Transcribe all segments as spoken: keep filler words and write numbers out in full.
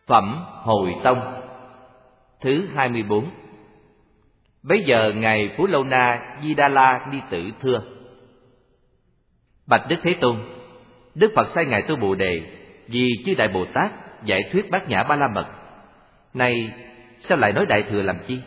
Phẩm Hồi Tông thứ hai mươi bốn. Bấy giờ ngài Phú Lâu Na Di Đà La Ni Tử thưa: Bạch Đức Thế Tôn, Đức Phật sai ngài Tu Bồ Đề vì chư Đại Bồ Tát giải thuyết Bát Nhã Ba La Mật. Này sao lại nói Đại Thừa làm chi?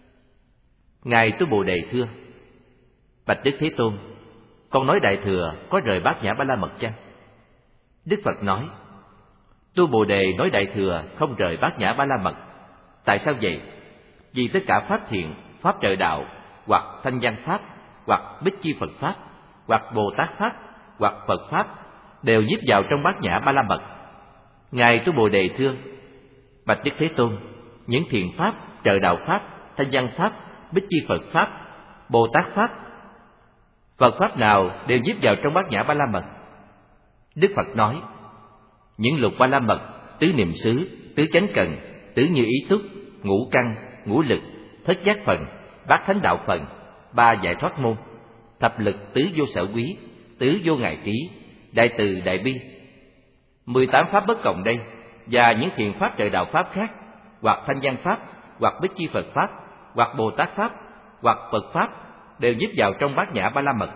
Ngài Tu Bồ Đề thưa: Bạch Đức Thế Tôn, con nói Đại Thừa có rời Bát Nhã Ba La Mật chăng? Đức Phật nói: Tu Bồ Đề nói Đại Thừa không rời Bát Nhã Ba La Mật. Tại sao vậy? Vì tất cả pháp thiện, pháp trợ đạo, hoặc thanh văn pháp, hoặc bích chi Phật pháp, hoặc Bồ Tát pháp, hoặc Phật pháp đều nhiếp vào trong Bát Nhã Ba La Mật. Ngài Tu Bồ Đề thưa: Bạch Đức Thế Tôn, những thiện pháp, trợ đạo pháp, thanh văn pháp, bích chi Phật pháp, Bồ Tát pháp, Phật pháp nào đều nhiếp vào trong Bát Nhã Ba La Mật? Đức Phật nói: những lục Ba La Mật, tứ niệm xứ, tứ chánh cần, tứ như ý túc, ngũ căn, ngũ lực, thất giác phần, bát thánh đạo phần, ba giải thoát môn, thập lực tứ vô sở quý, tứ vô ngại trí, đại từ đại bi, mười tám pháp bất cộng đây, và những thiện pháp trợ đạo pháp khác, hoặc thanh văn pháp, hoặc bích chi Phật pháp, hoặc Bồ Tát pháp, hoặc Phật pháp đều nhiếp vào trong Bát Nhã Ba La Mật.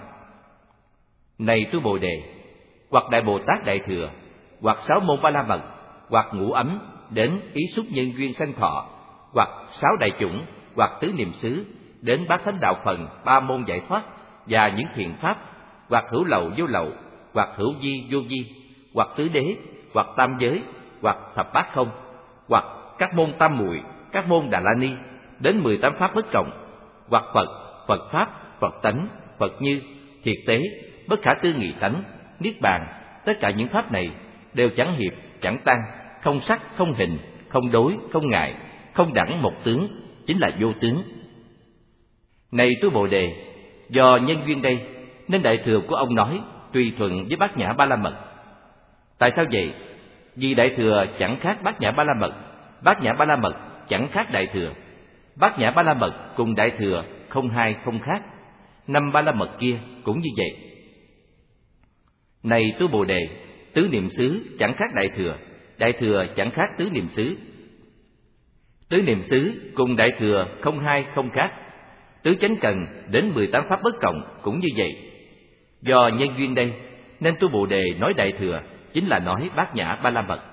Này Tu Bồ Đề, hoặc Đại Bồ Tát Đại Thừa, hoặc sáu môn Ba La Mật, hoặc ngũ ấm đến ý xúc nhân duyên sanh thọ, hoặc sáu đại chủng, hoặc tứ niệm xứ đến bát thánh đạo phần, ba môn giải thoát và những thiện pháp, hoặc hữu lậu vô lậu, hoặc hữu vi vô vi, hoặc tứ đế, hoặc tam giới, hoặc thập bát không, hoặc các môn tam muội, các môn Đà La Ni đến mười tám pháp bất cộng, hoặc Phật, Phật pháp, Phật tánh, Phật như, thiệt tế, bất khả tư nghị tánh, niết bàn. Tất cả những pháp này đều chẳng hiệp, chẳng tăng, không sắc, không hình, không đối, không ngại, không đẳng một tướng, chính là vô tướng. Này Tu Bồ Đề, do nhân duyên đây nên Đại Thừa của ông nói tùy thuận với Bát Nhã Ba La Mật. Tại sao vậy? Vì Đại Thừa chẳng khác Bát Nhã Ba La Mật, Bát Nhã Ba La Mật chẳng khác Đại Thừa. Bát Nhã Ba La Mật cùng Đại Thừa không hai không khác. Năm Ba La Mật kia cũng như vậy. Này Tu Bồ Đề, tứ niệm xứ chẳng khác Đại Thừa, Đại Thừa chẳng khác tứ niệm xứ. Tứ niệm xứ cùng Đại Thừa không hai không khác. Tứ chánh cần đến mười tám pháp bất cộng cũng như vậy. Do nhân duyên đây nên Tu Bồ Đề nói Đại Thừa chính là nói Bát Nhã Ba La Mật.